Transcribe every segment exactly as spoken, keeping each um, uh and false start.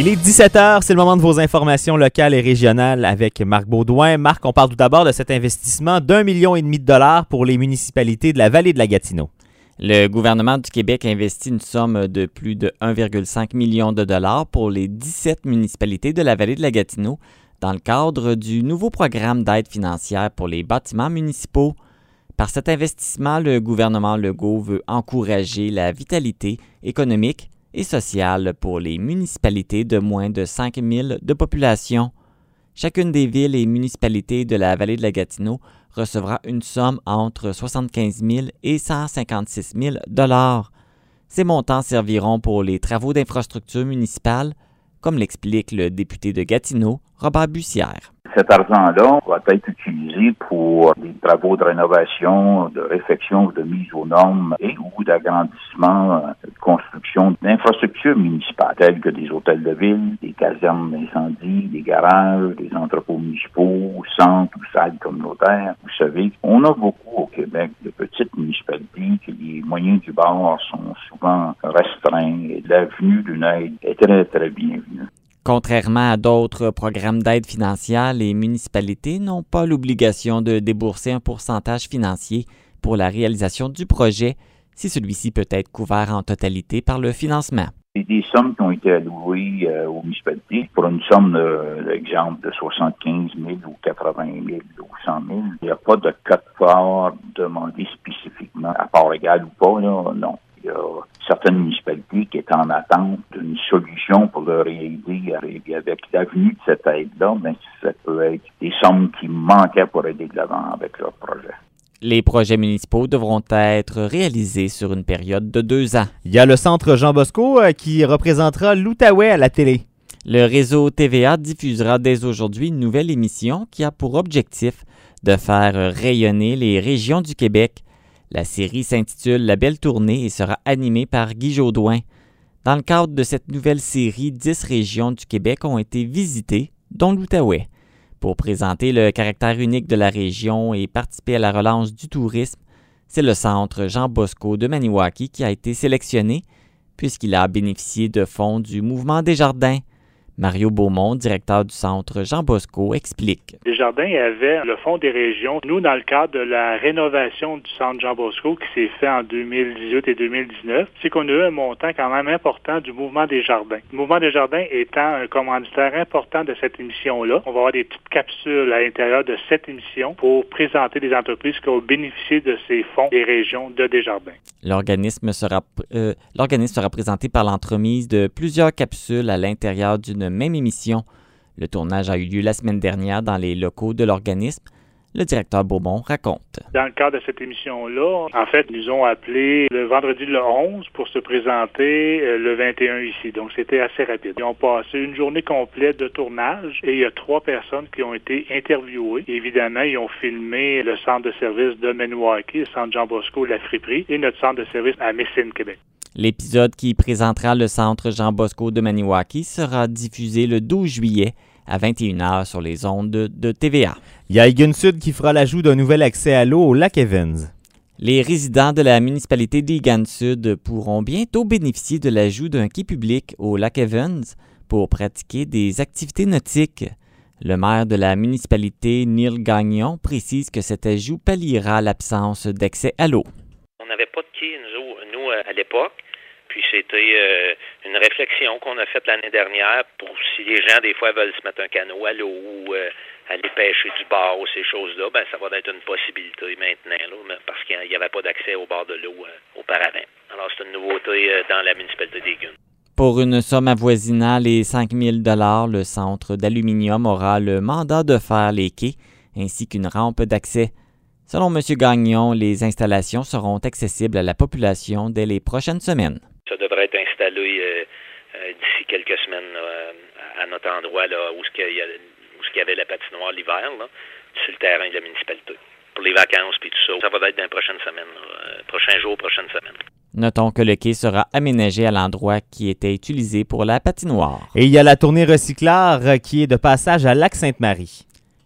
Il est dix-sept heures, c'est le moment de vos informations locales et régionales avec Marc Baudouin. Marc, on parle tout d'abord de cet investissement d'un million et demi de dollars pour les municipalités de la vallée de la Gatineau. Le gouvernement du Québec a investi une somme de plus de un virgule cinq million de dollars pour les dix-sept municipalités de la vallée de la Gatineau dans le cadre du nouveau programme d'aide financière pour les bâtiments municipaux. Par cet investissement, le gouvernement Legault veut encourager la vitalité économique et sociale pour les municipalités de moins de cinq mille de population. Chacune des villes et municipalités de la vallée de la Gatineau recevra une somme entre soixante-quinze mille et cent cinquante-six mille dollars. Ces montants serviront pour les travaux d'infrastructure municipale, comme l'explique le député de Gatineau, Robert Bussière. Cet argent-là va être utilisé pour des travaux de rénovation, de réfection, de mise aux normes et ou d'agrandissement, de construction d'infrastructures municipales, telles que des hôtels de ville, des casernes d'incendie, des garages, des entrepôts municipaux, centres ou salles communautaires. Vous savez, on a beaucoup au Québec de petites municipalités que les moyens du bord sont souvent restreints et l'avenue d'une aide est très, très bienvenue. Contrairement à d'autres programmes d'aide financière, les municipalités n'ont pas l'obligation de débourser un pourcentage financier pour la réalisation du projet si celui-ci peut être couvert en totalité par le financement. C'est des sommes qui ont été allouées euh, aux municipalités pour une somme, euh, l'exemple, de soixante-quinze mille ou quatre-vingt mille ou cent mille. Il n'y a pas de code part demandé spécifiquement, à part égal ou pas, là, non. Il y a certaines municipalités qui sont en attente d'une solution pour leur aider avec l'avenue de cette aide-là, mais ça peut être des sommes qui manquaient pour aider de l'avant avec leur projet. Les projets municipaux devront être réalisés sur une période de deux ans. Il y a le Centre Jean Bosco euh, qui représentera l'Outaouais à la télé. Le réseau T V A diffusera dès aujourd'hui une nouvelle émission qui a pour objectif de faire rayonner les régions du Québec. La série s'intitule La Belle Tournée et sera animée par Guy Jodoin. Dans le cadre de cette nouvelle série, dix régions du Québec ont été visitées, dont l'Outaouais. Pour présenter le caractère unique de la région et participer à la relance du tourisme, c'est le Centre Jean Bosco de Maniwaki qui a été sélectionné puisqu'il a bénéficié de fonds du Mouvement Desjardins. Mario Beaumont, directeur du Centre Jean Bosco, explique. Desjardins avait le Fonds des régions. Nous, dans le cadre de la rénovation du Centre Jean Bosco qui s'est fait en deux mille dix-huit et deux mille dix-neuf, c'est qu'on a eu un montant quand même important du Mouvement Desjardins. Le Mouvement Desjardins étant un commanditaire important de cette émission-là, on va avoir des petites capsules à l'intérieur de cette émission pour présenter des entreprises qui ont bénéficié de ces fonds des régions de Desjardins. L'organisme sera, euh, l'organisme sera présenté par l'entremise de plusieurs capsules à l'intérieur d'une même émission. Le tournage a eu lieu la semaine dernière dans les locaux de l'organisme. Le directeur Beaumont raconte. Dans le cadre de cette émission-là, en fait, ils nous ont appelé le vendredi le onze pour se présenter le vingt et un ici. Donc, c'était assez rapide. Ils ont passé une journée complète de tournage et il y a trois personnes qui ont été interviewées. Évidemment, ils ont filmé le centre de service de Maniwaki, le centre Jean Bosco, la friperie et notre centre de service à Messine, Québec. L'épisode qui présentera le centre Jean Bosco de Maniwaki sera diffusé le douze juillet à vingt et une heures sur les ondes de, de T V A. Il y a Egan Sud qui fera l'ajout d'un nouvel accès à l'eau au lac Evans. Les résidents de la municipalité d'Egan Sud pourront bientôt bénéficier de l'ajout d'un quai public au lac Evans pour pratiquer des activités nautiques. Le maire de la municipalité, Neil Gagnon, précise que cet ajout palliera l'absence d'accès à l'eau. On n'avait pas de quai, nous, nous à l'époque. Puis c'était euh, une réflexion qu'on a faite l'année dernière pour si les gens, des fois, veulent se mettre un canot à l'eau ou euh, aller pêcher du bar ou ces choses-là, ben ça va être une possibilité maintenant, là, parce qu'il n'y avait pas d'accès au bord de l'eau euh, auparavant. Alors, c'est une nouveauté euh, dans la municipalité d'Egan. Pour une somme avoisinant les cinq mille dollars, le centre d'aluminium aura le mandat de faire les quais ainsi qu'une rampe d'accès. Selon M. Gagnon, les installations seront accessibles à la population dès les prochaines semaines. Ça devrait être installé euh, euh, d'ici quelques semaines là, à notre endroit là, où il y, y avait la patinoire l'hiver, là, sur le terrain de la municipalité. Pour les vacances et tout ça, ça va être dans les prochaines semaines, là, prochains jours, prochaines semaines. Notons que le quai sera aménagé à l'endroit qui était utilisé pour la patinoire. Et il y a la tournée recyclard qui est de passage à Lac-Sainte-Marie.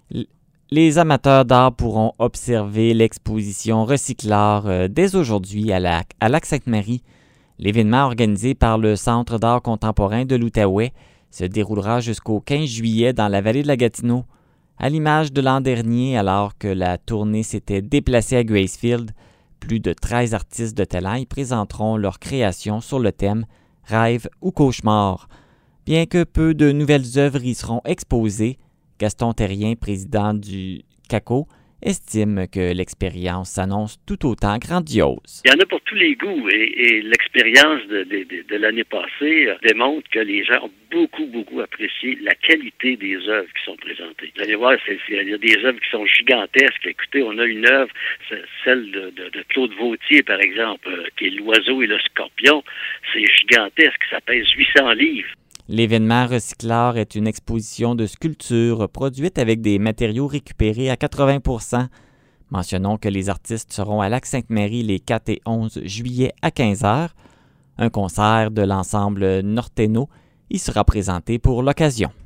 Les amateurs d'art pourront observer l'exposition Recyclard euh, dès aujourd'hui à, à Lac-Sainte-Marie. L'événement organisé par le Centre d'art contemporain de l'Outaouais se déroulera jusqu'au quinze juillet dans la vallée de la Gatineau. À l'image de l'an dernier, alors que la tournée s'était déplacée à Gracefield, plus de treize artistes de talent y présenteront leurs créations sur le thème « Rêve ou cauchemar ». Bien que peu de nouvelles œuvres y seront exposées, Gaston Terrien, président du C A C O, estime que l'expérience s'annonce tout autant grandiose. Il y en a pour tous les goûts et, et l'expérience de, de, de, de l'année passée démontre que les gens ont beaucoup, beaucoup apprécié la qualité des œuvres qui sont présentées. Vous allez voir, c'est, c'est, il y a des œuvres qui sont gigantesques. Écoutez, on a une œuvre, celle de, de, de Claude Vautier, par exemple, qui est L'Oiseau et le Scorpion. C'est gigantesque, ça pèse huit cents livres. L'événement Recyclard est une exposition de sculptures produites avec des matériaux récupérés à quatre-vingts pour cent. Mentionnons que les artistes seront à Lac-Sainte-Marie les quatre et onze juillet à quinze heures. Un concert de l'ensemble Norteno y sera présenté pour l'occasion.